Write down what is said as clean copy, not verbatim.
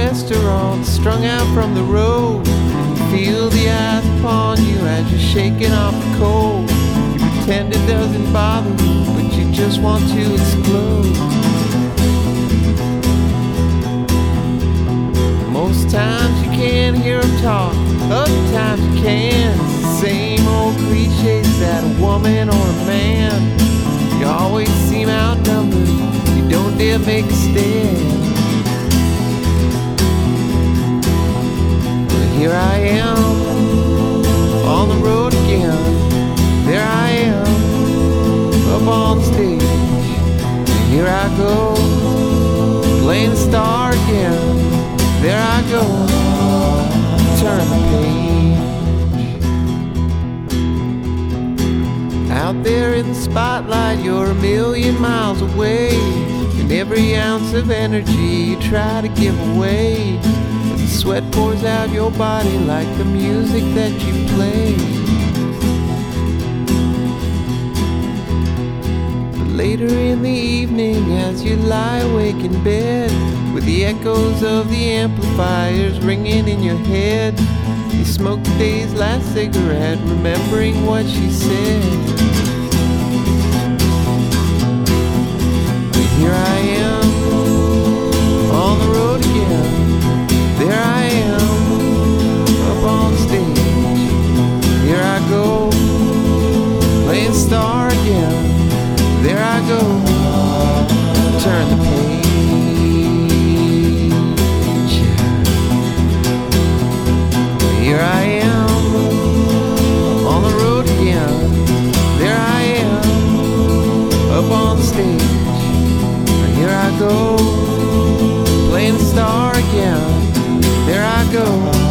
restaurant, strung out from the road. Feel the ice upon you as you're shaking off the cold. You pretend it doesn't bother you, but you just want to explode. Most times you can't hear them talk, other times you can. It's the same old cliches that a woman or a man. You always seem outnumbered, you don't dare make a stand. But here I am, on the road again. There I am, up on stage. And here I go, playing the star again. There I go, turn the page. Out there in the spotlight, you're a million miles away, and every ounce of energy you try to give away. But the sweat pours out your body like the music that you play. But later in the evening, as you lie awake in bed, with the echoes of the amplifiers ringing in your head, you smoke the day's last cigarette, remembering what she said. But here I am, on the road again. There I am, up on stage. Here I go, playing star again. There I go, turn the page. Here I am, on the road again. There I am, up on stage. Here I go, playing the star again. There I go.